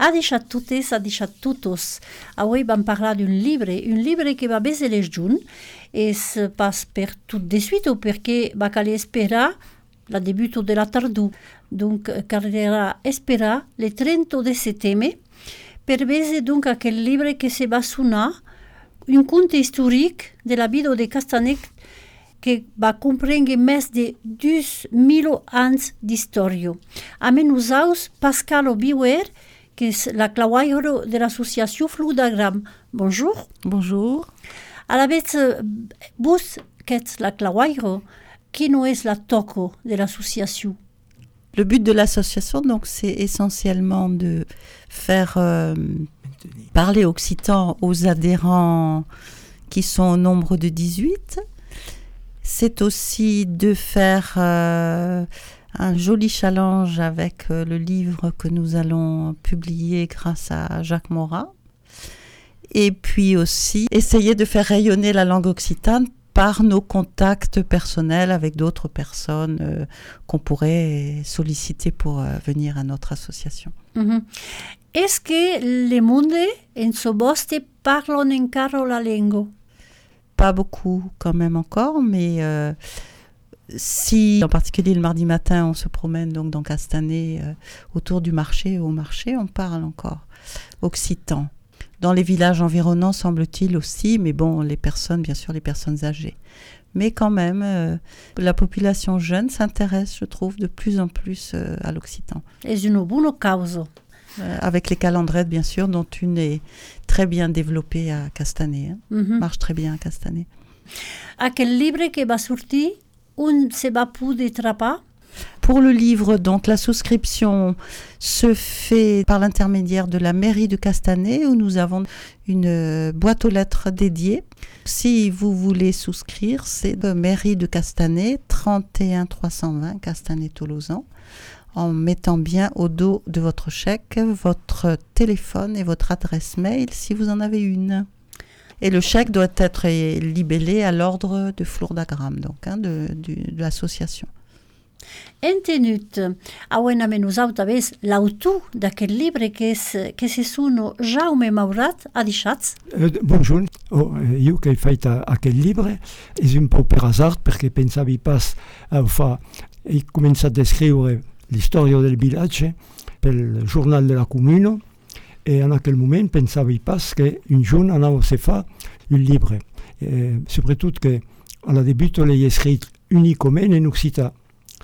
Ha deixat totes, ha deixat totos. Avui vam parlar d'un llibre que va bese les junt, és pas per tot de suite o perquè va caler esperar la debut de la tardor. Donc, calera esperar le 30 de setembre per bese donc aquel llibre que se va sonar un conte historique de la vida de Castanet que va comprendre més de 2.000 anys d'història. A menusaus Pascal Obiwer, que és la clauaire de l'associació Flodagram. Bonjour. Bonjour. A la vez, vos que ets la clauaire, qui no és la toco de l'associació? Le but de l'association, donc, c'est essentiellement de faire parler occitan aux adhérents qui sont au nombre de 18. C'est aussi de faire un joli challenge avec le livre que nous allons publier grâce à Jacques Morat. Et puis aussi essayer de faire rayonner la langue occitane par nos contacts personnels avec d'autres personnes qu'on pourrait solliciter pour venir à notre association. Mm-hmm. Est-ce que le monde en Soboste parlent encore la langue? Pas beaucoup quand même encore, mais si en particulier le mardi matin on se promène donc dans Castanet autour du marché, au marché on parle encore occitan. Dans les villages environnants, semble-t-il aussi, mais bon, les personnes, bien sûr, les personnes âgées. Mais quand même, la population jeune s'intéresse, je trouve, de plus en plus à l'occitan. C'est une bonne cause. Avec les calendrettes, bien sûr, dont une est très bien développée à Castanet. Marche très bien à Castanet. À quel livre qui va sortir, on se va pouvoir trapper? Pour le livre, donc, la souscription se fait par l'intermédiaire de la mairie de Castanet, où nous avons une boîte aux lettres dédiée. Si vous voulez souscrire, c'est de mairie de Castanet, 31 320 Castanet-Tolosan, en mettant bien au dos de votre chèque votre téléphone et votre adresse mail, si vous en avez une. Et le chèque doit être libellé à l'ordre de Flodagram, donc, de l'association. Entenut, avem amenusaut avès l'autor d'aquest llibre que se sono Jaume Maurat, ha deixat? Bonjour, io che he fet aquest llibre és un poc per hasard perquè pensava pas he començat a escriure l'història del vilatge pel jornal de la comuna e en aquell moment pensava pas que un jour anava a fer un llibre. Sobretot que a la debut l'he escrit únicament en occità.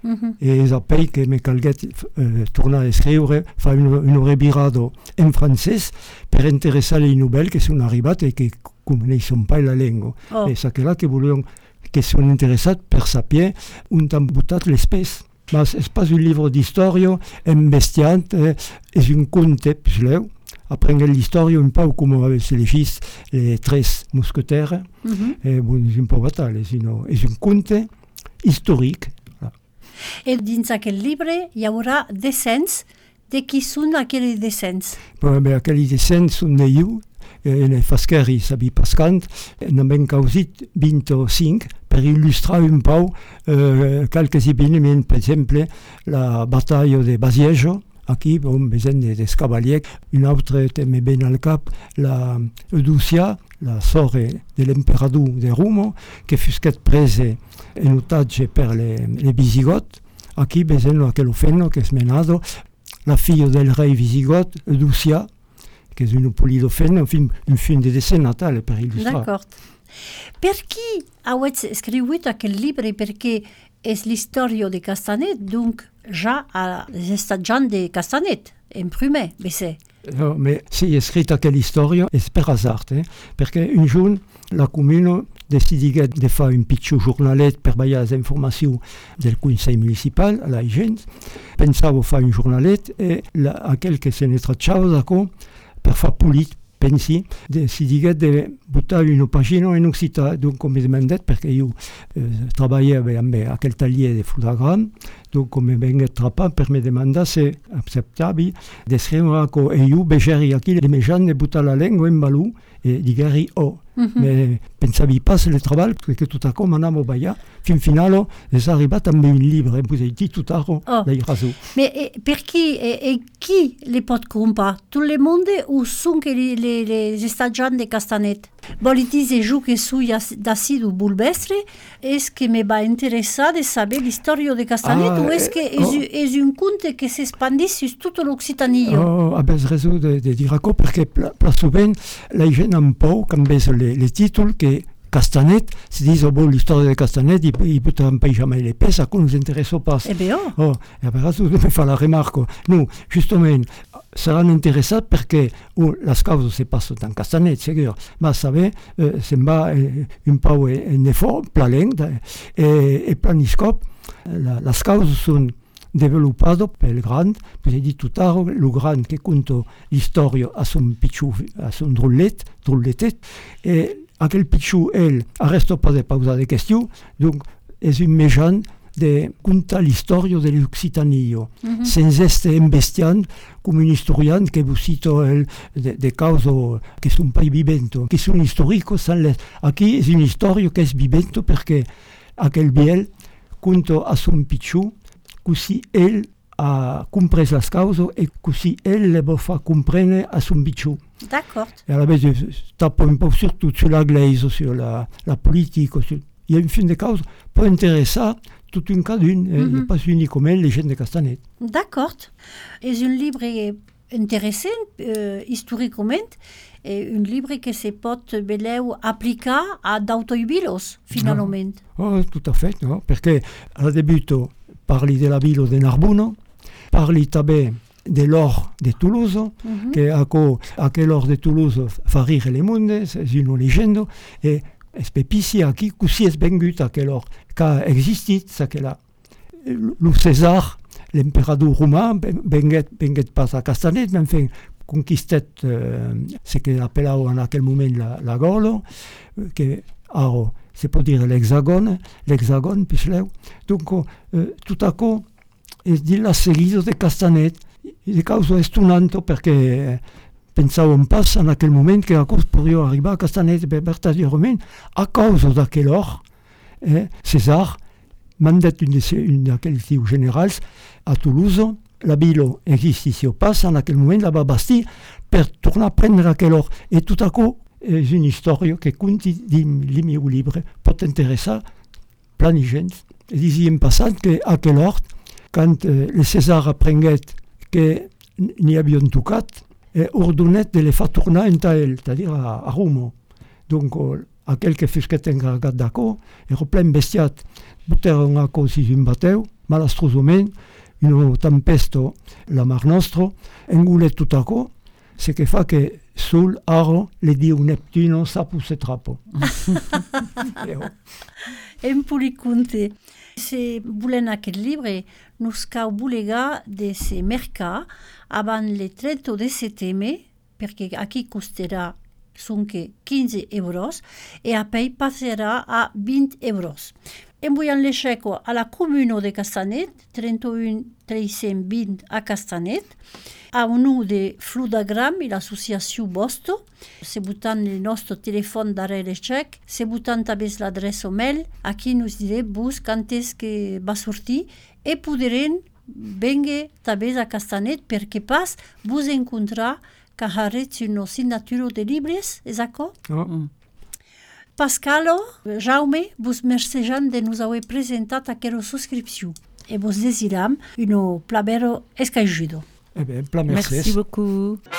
E és apoi que me calguet tornar a escriure, fa un revirado en francès per interessar les nouvelles que són arribat e que coneixen pas la llengua. És aquella que volien, que són interessats per saber on han botat les pes. Mas és pas un llibre d'història embestiant, és un conte pleu. Aprenguer l'història un peu com avès elegit les tres mosquetaires. És un peu batal, és un conte històric. I dins aquest llibre hi haurà descens. De qui són aquells descens? Aquells descens són de jo, en el Fasqueri sabi pascant, n'hem causit 25 per il·lustrar un peu quelques événements, per exemple, la batalla de Basiejo, aquí, on veiem des cavaliers, un altre també ben al cap, la Eudocia, la sort de l'emperador de Roma, que fusquet presa en otatge per les visigots. Aquí veiem aquell fenno que és menado, la filla del rei visigot, Eudocia, que és un polidofenno, un film de dessin natal per il·lustrar. D'acord. Per qui heu escrit aquest llibre? Perquè és l'història de Castanet, donc ja a les estatjants de Castanet, en primer, bese. No, mais si he escrit aquella història és per hasard, perquè un jour la comuna decidigué de fer un pitjor jornalet per veure les informacions del Consell Municipal a la gent. Pensava fer un jornalet i aquell que se ne tractava d'acord per fer polit, pensi, decidigué de botar una pàgina en occità, donc com he demandat, perquè jo treballava amb aquell taller de Flodagram, donc com he vengut trapant per me demandar si acceptava d'escriure que jo vegeri aquí les mitjans de botar la llengua en valor i digueri Ma pensavi pas il lavoro, perché tutto come andiamo a Baia, fin finale è arrivato també un libro, vous avez dit tout à l'heure, l'hai raso. Mais per qui les pot comprare? Tout le monde ou sont que les stagioni de Castanet? Voglio dire, giù che su da Sidu Bulbestre, est-ce que me va interessare de saber l'histoire de Castanet ou est-ce que è un conte che si espandisse su tutto l'Occitania? Abbiamo raison de dire ça, perché souvent la gente un po' cambia les titoli che Castanet, si dice l'histoire de Castanet, il peut pas jamais les pèse, ça nous intéresse pas. Eh bien, et après ça, me fa la remarque. Nous, justement, saranno interessati perché le cause se passano dans Castanet, sicuro, ma savez, sembra un po' un effort planning e planiscope. Le cause sono développées per il grand, vous avez dit tout à l'heure, le grand che conta l'histoire a son picciu, a son drôletet, et aquel picciu, elle, arrête pas de poser des questions, donc, est un méchant de contar l'histoire de l'Occitanie, sans être investiant comme un historien que vous cite des causes qui ne sont pas vivantes, qui sont historiques. Aquí c'est une histoire qui est vivante parce que aquel biel conta a son picciu così elle a compris les causes et così elle le va faire comprendre à son picciu. D'accord. Et à la base, je tape un peu surtout sur la glaise, sur la politique. Il y a une fin de cause pas intéressante, tout un cas d'une, il n'y a pas uniquement les gens de Castanet. D'accord. C'est un livre intéressant, historiquement, et un livre qui se peut appliquer à d'autres villes, finalement. Oh, tout à fait, no? Perché al debutto parli della villa di Narbonne, parli també de l'or de Toulouse, che aquell'or de Toulouse fa rire le monde, c'est une légende, et spepici aquí così è vengut aquell'or qu'a existit, c'est que le César, l'emperador romain, venguet pas a Castanet, mais enfin conquistet ce que appelava en aquel moment la Gaule, que aro se può dire l'hexagone, pisleu. Donc, tout à coup, es di la seguido de Castanet, di causa estunanto perché pensavo un pas en aquel moment che a cos podia arribar a Castanet verdaderament a causa d'aquell'or, César mandat un d'aquells diu generals a Toulouse, la villa existissió pas en aquel moment, la va bastir per tornar a prendre aquell'or. Et tout à coup, és una història que conti dins el meu llibre pot interessar plan de gent. Dizíem passat que aquell hort, quan el César aprenguet que n'hi havien tocat, ordonet de le fa tornar en ell, c'est-à-dire a Roma. Donc, aquell que fosquet encarregat d'acò, era plen bestiat. Buteren acò si un bateu, malastrosament, una tempesta la mar nostra, engulet tot acò, ce che fa che sul aro le diu Neptuno sapu se trapo. Un policonte. Se volen aquest llibre, nos cau bulega de se mercar avant le 30 de setembre, perquè aquí costarà sonque 15 euros e apoi passarà a 20 euros. Envoyant l'échec à la commune de Castanet, 31 320 à Castanet, a un nom de Fludagram et l'association Bosto, se buttant le nostre téléphone darrere l'échec, se buttant també l'adresse mail, a qui nous diré vos quand est-ce que va sortir, et podrem venir també a Castanet perquè pas vous encontrar car arrête une signature de livres, és d'accord? Pascalo, Jaume, vos mercejam de nous haver presentat aquella subscripció e vos desiram un plabero escajudo. Eh bien, plein merci. Merci beaucoup.